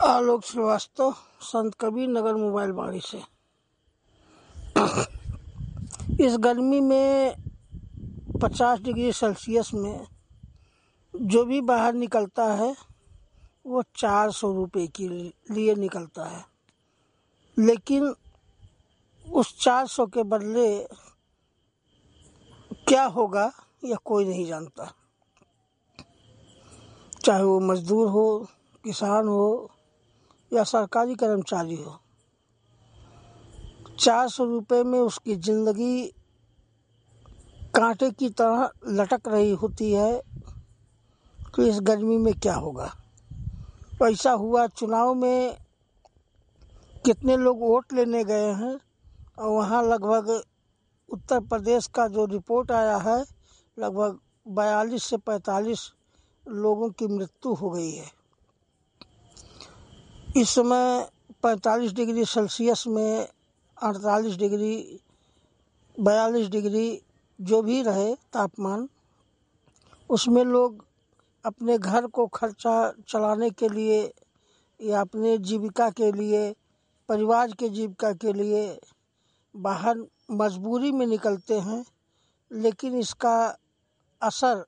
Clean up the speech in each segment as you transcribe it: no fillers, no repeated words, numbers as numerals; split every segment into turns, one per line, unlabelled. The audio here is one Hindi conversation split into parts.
आलोक श्रीवास्तव, संत कबीर नगर मोबाइल बाड़ी से। इस गर्मी में 50 डिग्री सेल्सियस में जो भी बाहर निकलता है वो 400 रुपये के लिए निकलता है, लेकिन उस 400 के बदले क्या होगा यह कोई नहीं जानता। चाहे वो मजदूर हो, किसान हो या सरकारी कर्मचारी हो, 400 रुपये में उसकी जिंदगी कांटे की तरह लटक रही होती है कि इस गर्मी में क्या होगा। ऐसा हुआ चुनाव में कितने लोग वोट लेने गए हैं और वहाँ लगभग उत्तर प्रदेश का जो रिपोर्ट आया है, लगभग 42 से 45 लोगों की मृत्यु हो गई है। इस समय 45 डिग्री सेल्सियस में 48 डिग्री 42 डिग्री जो भी रहे तापमान, उसमें लोग अपने घर को खर्चा चलाने के लिए या अपने जीविका के लिए, परिवार के जीविका के लिए बाहर मजबूरी में निकलते हैं। लेकिन इसका असर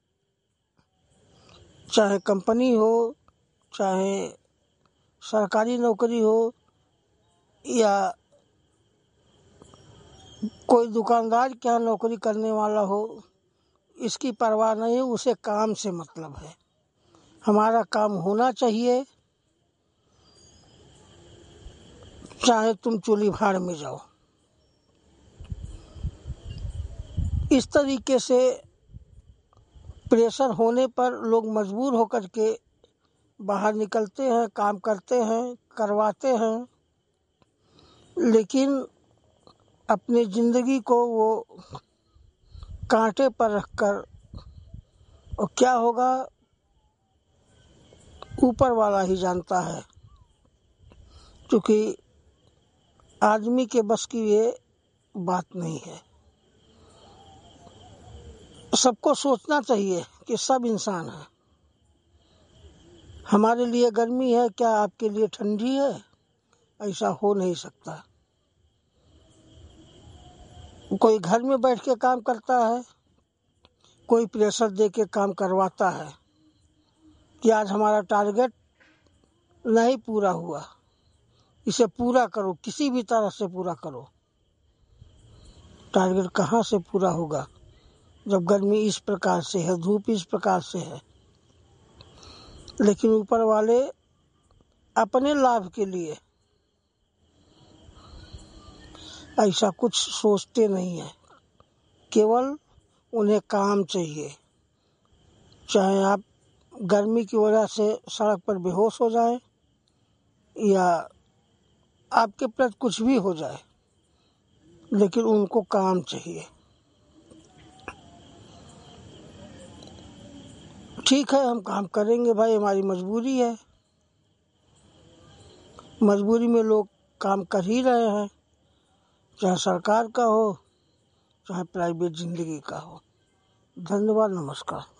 चाहे कंपनी हो, चाहे सरकारी नौकरी हो या कोई दुकानदार क्या नौकरी करने वाला हो, इसकी परवाह नहीं। उसे काम से मतलब है। हमारा काम होना चाहिए, चाहे तुम चूल्ही भाड़ में जाओ। इस तरीके से प्रेशर होने पर लोग मजबूर होकर के बाहर निकलते हैं, काम करते हैं, करवाते हैं, लेकिन अपनी जिंदगी को वो कांटे पर रखकर, और क्या होगा ऊपर वाला ही जानता है, क्योंकि आदमी के बस की ये बात नहीं है। सबको सोचना चाहिए कि सब इंसान है। हमारे लिए गर्मी है, क्या आपके लिए ठंडी है? ऐसा हो नहीं सकता। कोई घर में बैठ के काम करता है, कोई प्रेशर दे के काम करवाता है कि आज हमारा टारगेट नहीं पूरा हुआ, इसे पूरा करो, किसी भी तरह से पूरा करो। टारगेट कहाँ से पूरा होगा जब गर्मी इस प्रकार से है, धूप इस प्रकार से है। लेकिन ऊपर वाले अपने लाभ के लिए ऐसा कुछ सोचते नहीं है। केवल उन्हें काम चाहिए। चाहे आप गर्मी की वजह से सड़क पर बेहोश हो जाए या आपके प्रति कुछ भी हो जाए, लेकिन उनको काम चाहिए। ठीक है, हम काम करेंगे भाई, हमारी मजबूरी है। मजबूरी में लोग काम कर ही रहे हैं, चाहे सरकार का हो, चाहे प्राइवेट जिंदगी का हो। धन्यवाद, नमस्कार।